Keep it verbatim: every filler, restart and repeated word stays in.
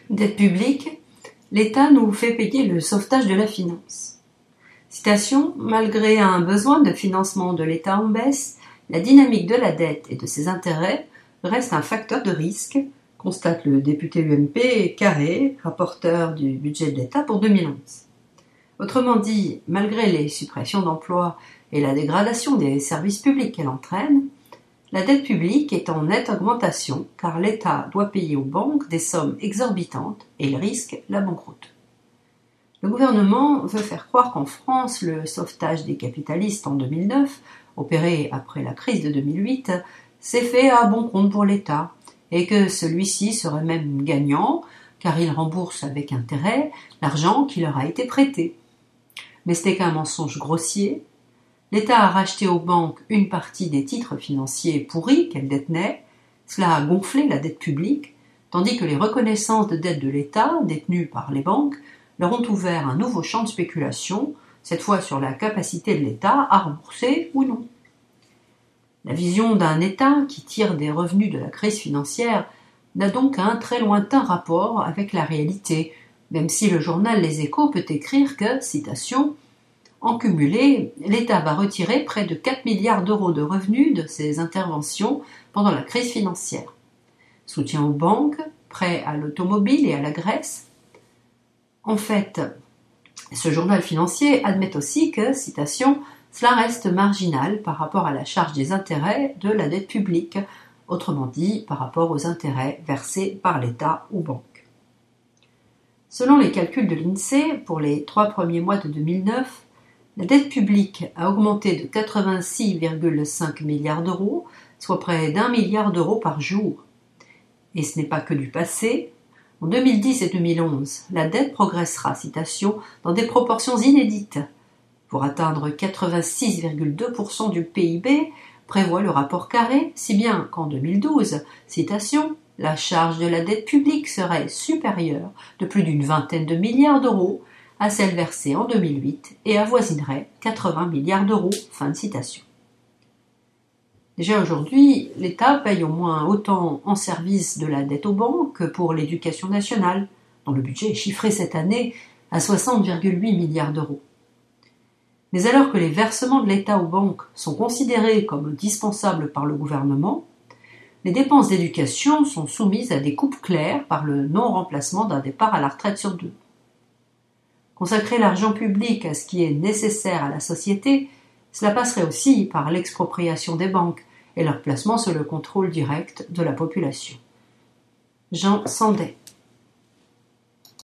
Dette publique, l'État nous fait payer le sauvetage de la finance. Citation, malgré un besoin de financement de l'État en baisse, la dynamique de la dette et de ses intérêts reste un facteur de risque, constate le député U M P Carré, rapporteur du budget de l'État pour deux mille onze. Autrement dit, malgré les suppressions d'emplois et la dégradation des services publics qu'elle entraîne, la dette publique est en nette augmentation car l'État doit payer aux banques des sommes exorbitantes et il risque la banqueroute. Le gouvernement veut faire croire qu'en France, le sauvetage des capitalistes en deux mille neuf, opéré après la crise de deux mille huit, s'est fait à bon compte pour l'État et que celui-ci serait même gagnant car il rembourse avec intérêt l'argent qui leur a été prêté. Mais ce n'est qu'un mensonge grossier. L'État a racheté aux banques une partie des titres financiers pourris qu'elles détenaient. Cela a gonflé la dette publique, tandis que les reconnaissances de dette de l'État, détenues par les banques, leur ont ouvert un nouveau champ de spéculation, cette fois sur la capacité de l'État à rembourser ou non. La vision d'un État qui tire des revenus de la crise financière n'a donc un très lointain rapport avec la réalité, même si le journal Les Échos peut écrire que, citation, en cumulé, l'État va retirer près de quatre milliards d'euros de revenus de ses interventions pendant la crise financière. Soutien aux banques, prêts à l'automobile et à la Grèce. En fait, ce journal financier admet aussi que, citation, cela reste marginal par rapport à la charge des intérêts de la dette publique, autrement dit par rapport aux intérêts versés par l'État aux banques. Selon les calculs de l'INSEE, pour les trois premiers mois de deux mille neuf, la dette publique a augmenté de quatre-vingt-six virgule cinq milliards d'euros, soit près d'un milliard d'euros par jour. Et ce n'est pas que du passé. En deux mille dix et deux mille onze, la dette progressera, citation, dans des proportions inédites. Pour atteindre quatre-vingt-six virgule deux pour cent du P I B, prévoit le rapport Carré, si bien qu'en deux mille douze, citation, la charge de la dette publique serait supérieure de plus d'une vingtaine de milliards d'euros à celle versée en deux mille huit et avoisinerait quatre-vingts milliards d'euros. Fin de citation. Déjà aujourd'hui, l'État paye au moins autant en service de la dette aux banques que pour l'éducation nationale, dont le budget est chiffré cette année à soixante virgule huit milliards d'euros. Mais alors que les versements de l'État aux banques sont considérés comme indispensables par le gouvernement, les dépenses d'éducation sont soumises à des coupes claires par le non-remplacement d'un départ à la retraite sur deux. Consacrer l'argent public à ce qui est nécessaire à la société, cela passerait aussi par l'expropriation des banques et leur placement sous le contrôle direct de la population. Jean Sandet.